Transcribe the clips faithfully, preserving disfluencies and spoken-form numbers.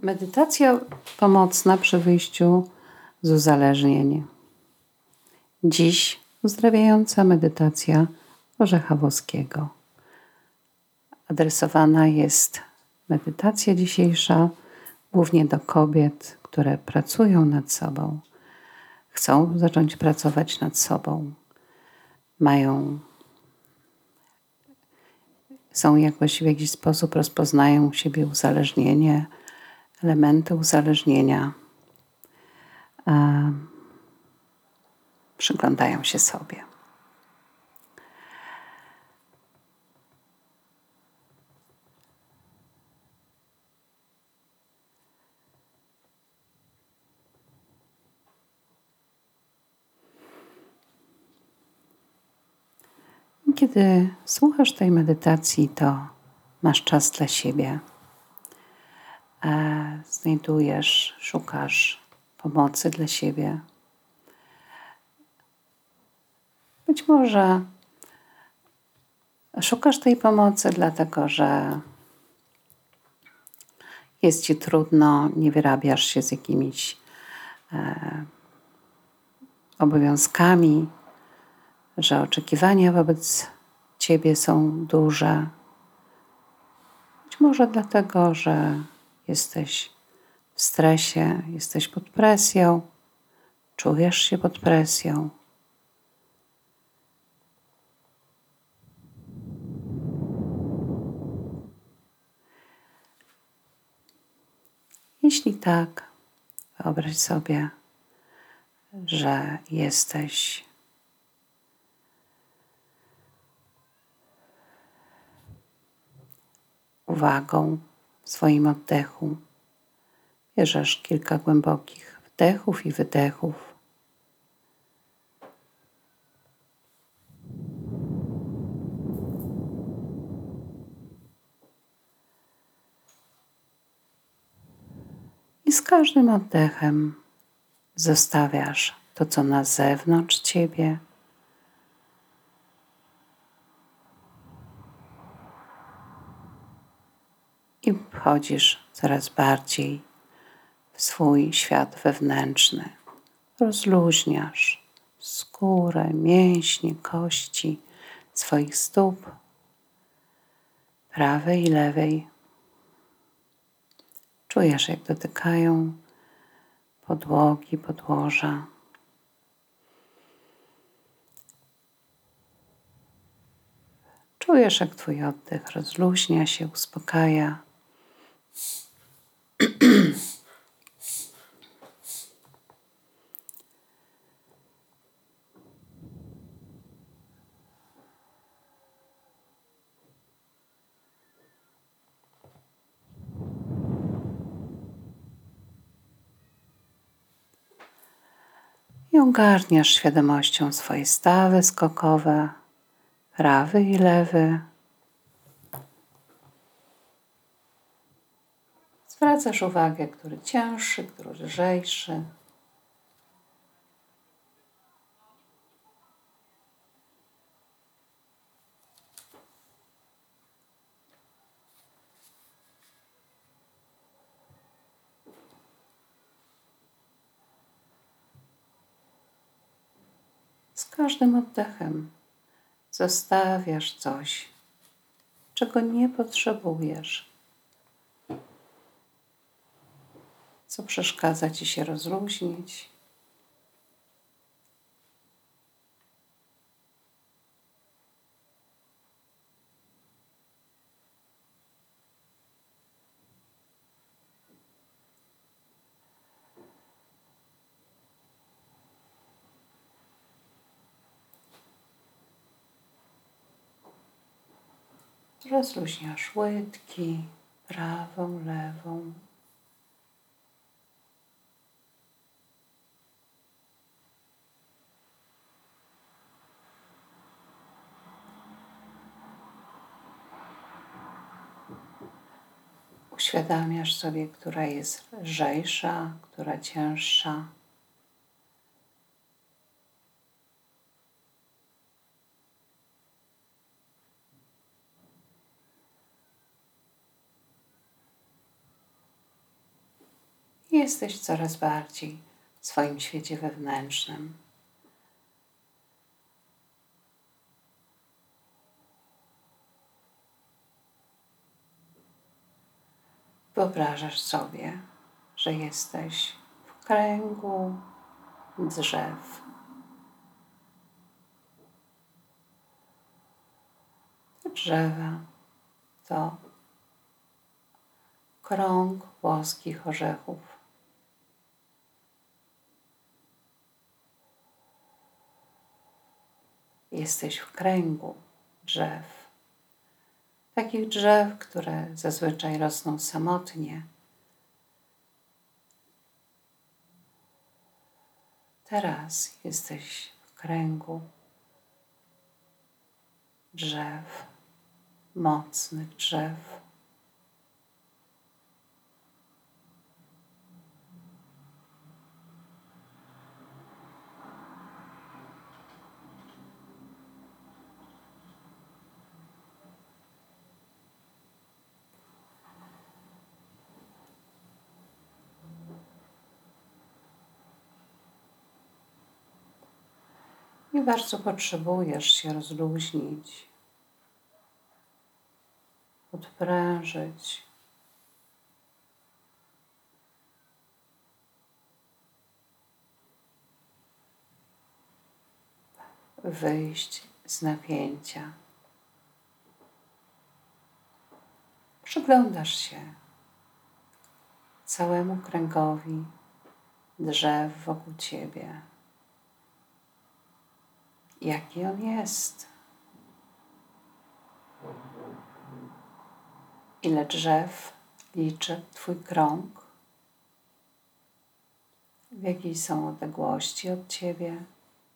Medytacja pomocna przy wyjściu z uzależnień. Dziś uzdrawiająca medytacja orzecha włoskiego. Adresowana jest medytacja dzisiejsza głównie do kobiet, które pracują nad sobą, chcą zacząć pracować nad sobą, mają, są jakoś w jakiś sposób rozpoznają u siebie uzależnienie, elementy uzależnienia, e, przyglądają się sobie. Kiedy słuchasz tej medytacji, to masz czas dla siebie. Znajdujesz, szukasz pomocy dla siebie. Być może szukasz tej pomocy dlatego, że jest ci trudno, nie wyrabiasz się z jakimiś e, obowiązkami, że oczekiwania wobec ciebie są duże. Być może dlatego, że jesteś w stresie, jesteś pod presją, czujesz się pod presją. Jeśli tak, wyobraź sobie, że jesteś uwagą w swoim oddechu. Bierzesz kilka głębokich wdechów i wydechów. I z każdym oddechem zostawiasz to, co na zewnątrz ciebie. I wchodzisz coraz bardziej w swój świat wewnętrzny. Rozluźniasz skórę, mięśnie, kości swoich stóp, prawej i lewej. Czujesz, jak dotykają podłogi, podłoża. Czujesz, jak twój oddech rozluźnia się, uspokaja. I ogarniasz świadomością swoje stawy skokowe, prawy i lewy. Zwracasz uwagę, który cięższy, który lżejszy. Z każdym oddechem zostawiasz coś, czego nie potrzebujesz, co przeszkadza ci się rozluźnić. Rozluźniasz łydki, prawą, lewą. Uświadamiasz sobie, która jest lżejsza, która cięższa. i jesteś coraz bardziej w swoim świecie wewnętrznym. Wyobrażasz sobie, że jesteś w kręgu drzew. Te drzewa to krąg płoskich orzechów. Jesteś w kręgu drzew. Takich drzew, które zazwyczaj rosną samotnie. Teraz jesteś w kręgu drzew, mocnych drzew. I bardzo potrzebujesz się rozluźnić, odprężyć. Wyjść z napięcia. Przyglądasz się całemu kręgowi drzew wokół ciebie. Jaki on jest? Ile drzew liczy twój krąg? W jakiej są odległości od ciebie?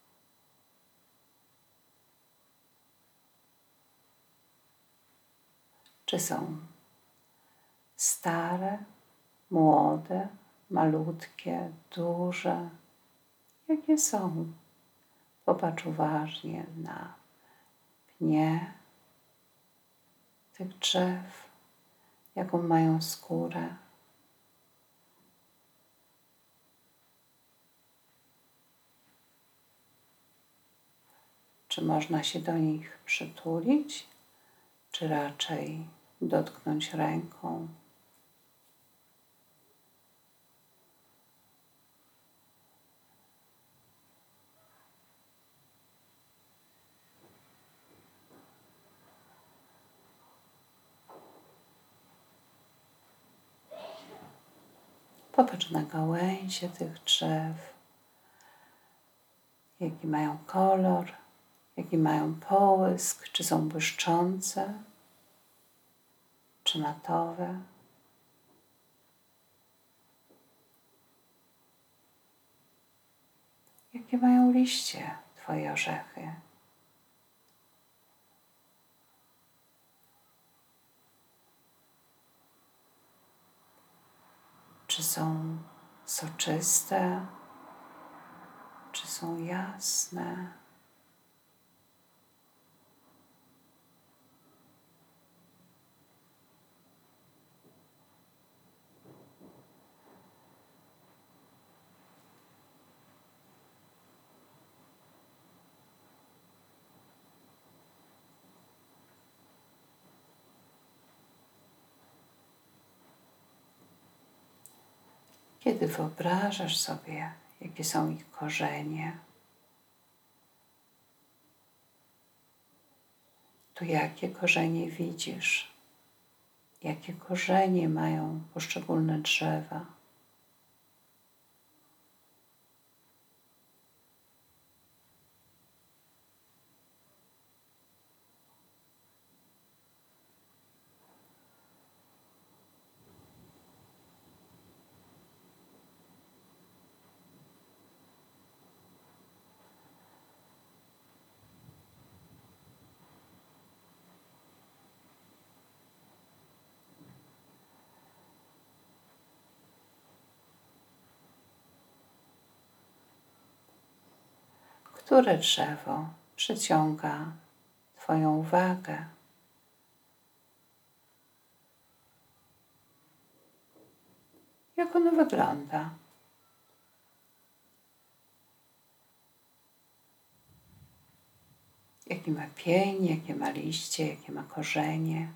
Czy są stare, młode, malutkie, duże? Jakie są? Popatrz uważnie na pnie tych drzew, jaką mają skórę. Czy można się do nich przytulić, czy raczej dotknąć ręką? Popatrz na gałęzie tych drzew, jaki mają kolor, jaki mają połysk, czy są błyszczące, czy matowe. Jakie mają liście twoje orzechy? Czy są soczyste, czy są jasne? Kiedy wyobrażasz sobie, jakie są ich korzenie, to jakie korzenie widzisz? Jakie korzenie mają poszczególne drzewa? Które drzewo przyciąga twoją uwagę? Jak ono wygląda? Jaki ma pień, jakie ma liście, jakie ma korzenie.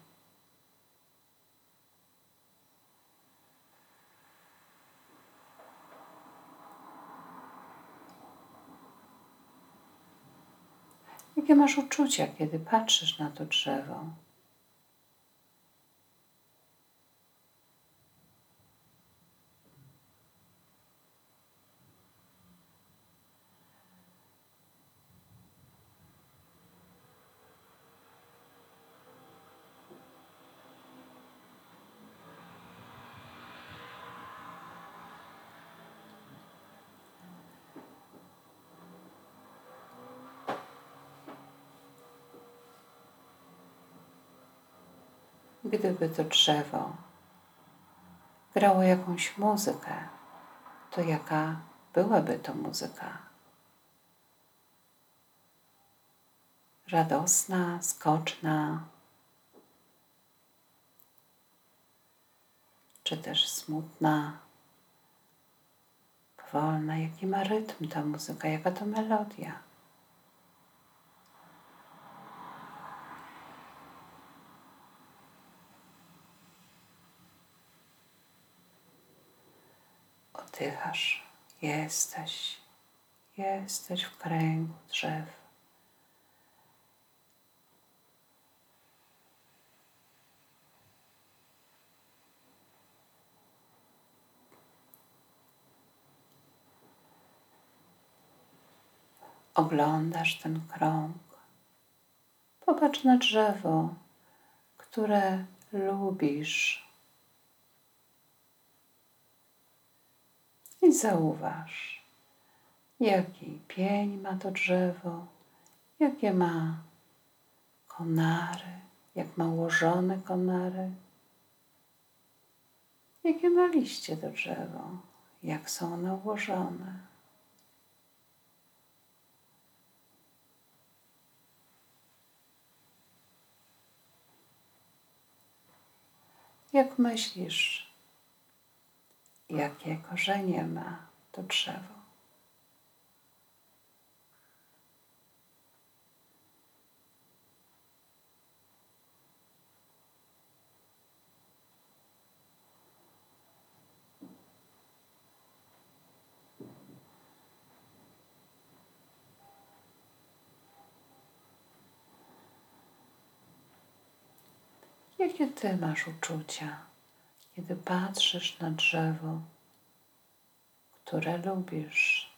Jakie masz uczucia, kiedy patrzysz na to drzewo? Gdyby to drzewo grało jakąś muzykę, to jaka byłaby to muzyka? Radosna, skoczna, czy też smutna, powolna? Jaki ma rytm ta muzyka? Jaka to melodia? Oddychasz. Jesteś. Jesteś w kręgu drzew. Oglądasz ten krąg. Popatrz na drzewo, które lubisz. I zauważ, jaki pień ma to drzewo, jakie ma konary, jak ma ułożone konary, jakie ma liście to drzewo, jak są one ułożone. Jak myślisz, jakie korzenie ma to drzewo? Jakie ty masz uczucia, kiedy patrzysz na drzewo, które lubisz?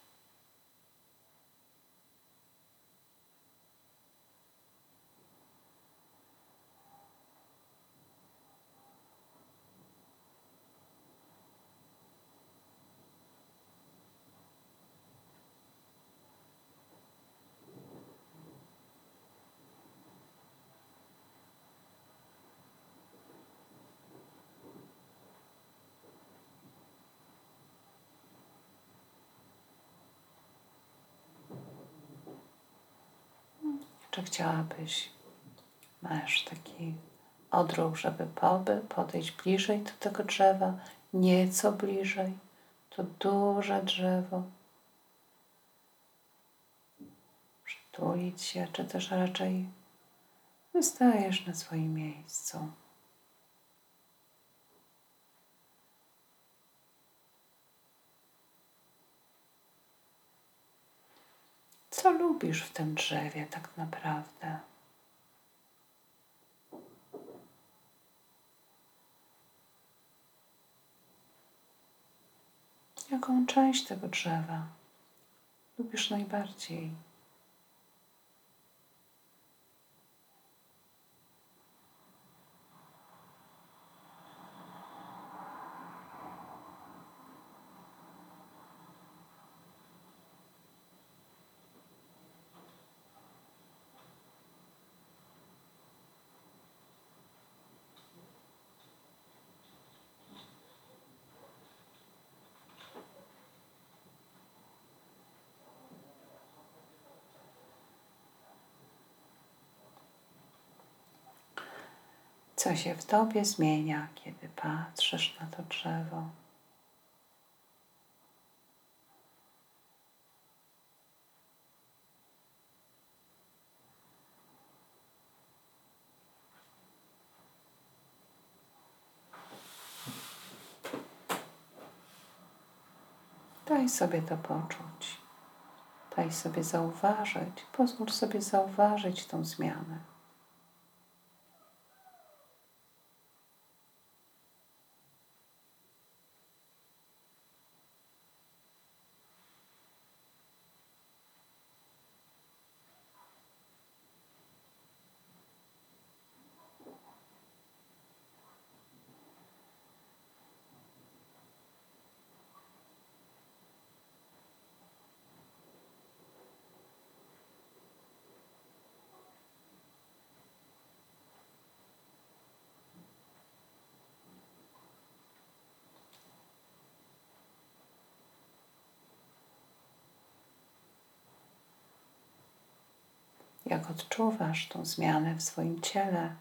Czy chciałabyś, masz taki odruch, żeby poby, podejść bliżej do tego drzewa, nieco bliżej, to duże drzewo, przytulić się, czy też raczej wystajesz na swoim miejscu? Co lubisz w tym drzewie tak naprawdę? Jaką część tego drzewa lubisz najbardziej? Co się w tobie zmienia, kiedy patrzysz na to drzewo? Daj sobie to poczuć. Daj sobie zauważyć. Pozwól sobie zauważyć tą zmianę. Jak odczuwasz tą zmianę w swoim ciele,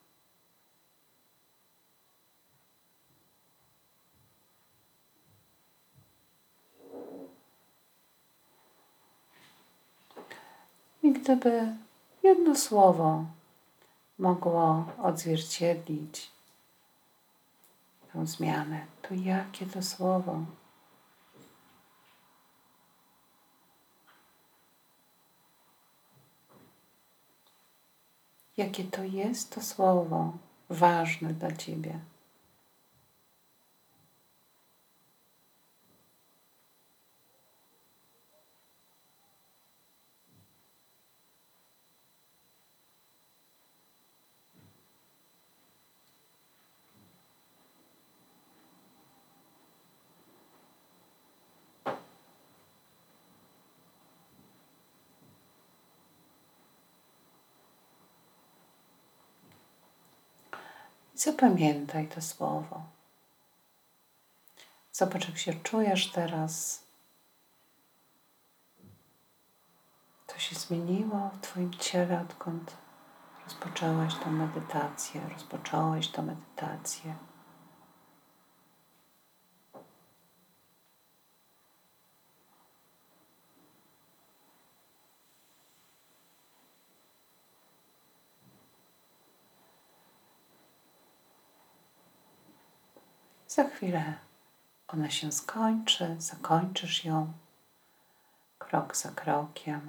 i gdyby jedno słowo mogło odzwierciedlić tę zmianę, to jakie to słowo? Jakie to jest to słowo ważne dla Ciebie? Zapamiętaj to słowo. Zobacz, jak się czujesz teraz. Co się zmieniło w Twoim ciele, odkąd rozpoczęłaś tę medytację, rozpocząłeś tę medytację. Za chwilę ona się skończy, zakończysz ją krok za krokiem.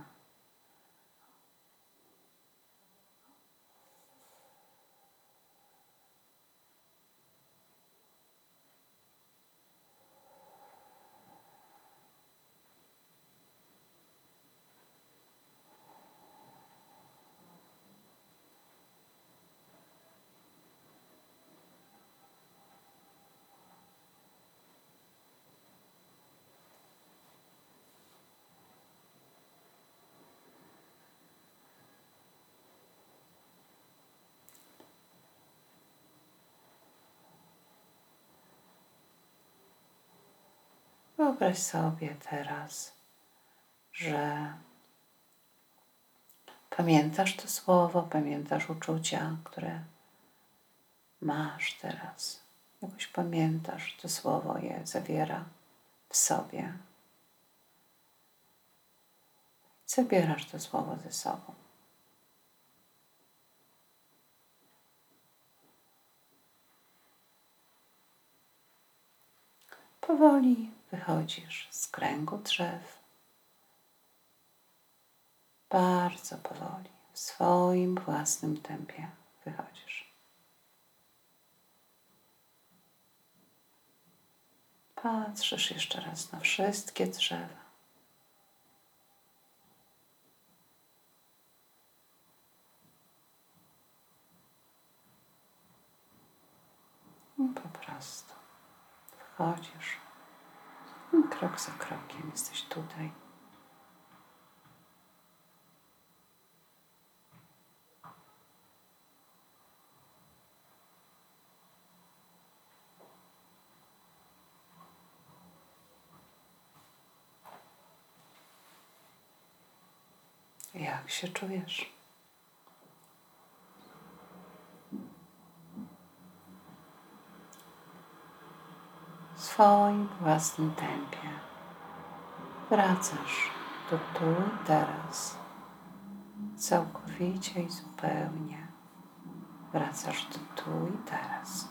Wyobraź sobie teraz, że pamiętasz to słowo, pamiętasz uczucia, które masz teraz. Jakoś pamiętasz, to słowo je zawiera w sobie. Zabierasz to słowo ze sobą. Powoli wychodzisz z kręgu drzew. Bardzo powoli, w swoim własnym tempie wychodzisz. Patrzysz jeszcze raz na wszystkie drzewa. I po prostu wchodzisz. I krok za krokiem jesteś tutaj. Jak się czujesz? W swoim własnym tempie wracasz do tu i teraz. Całkowicie i zupełnie wracasz do tu i teraz.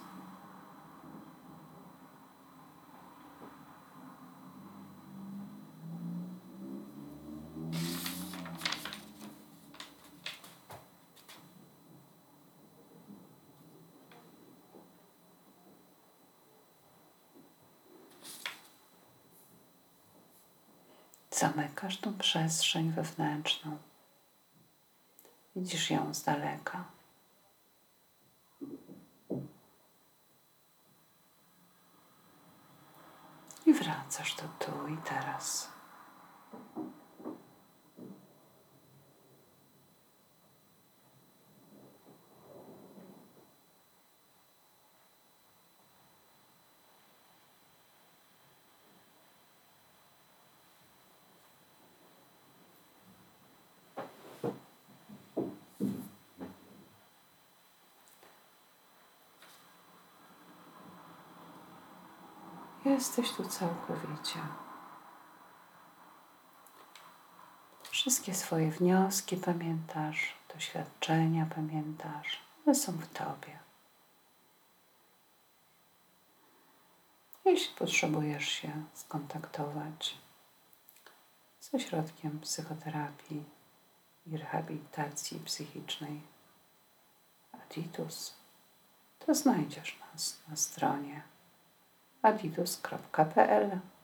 Zamykasz tą przestrzeń wewnętrzną. Widzisz ją z daleka. I wracasz do tu i teraz. Jesteś tu całkowicie. Wszystkie swoje wnioski pamiętasz, doświadczenia pamiętasz, one są w tobie. Jeśli potrzebujesz się skontaktować z ośrodkiem psychoterapii i rehabilitacji psychicznej Aditus, to znajdziesz nas na stronie aditus kropka p l.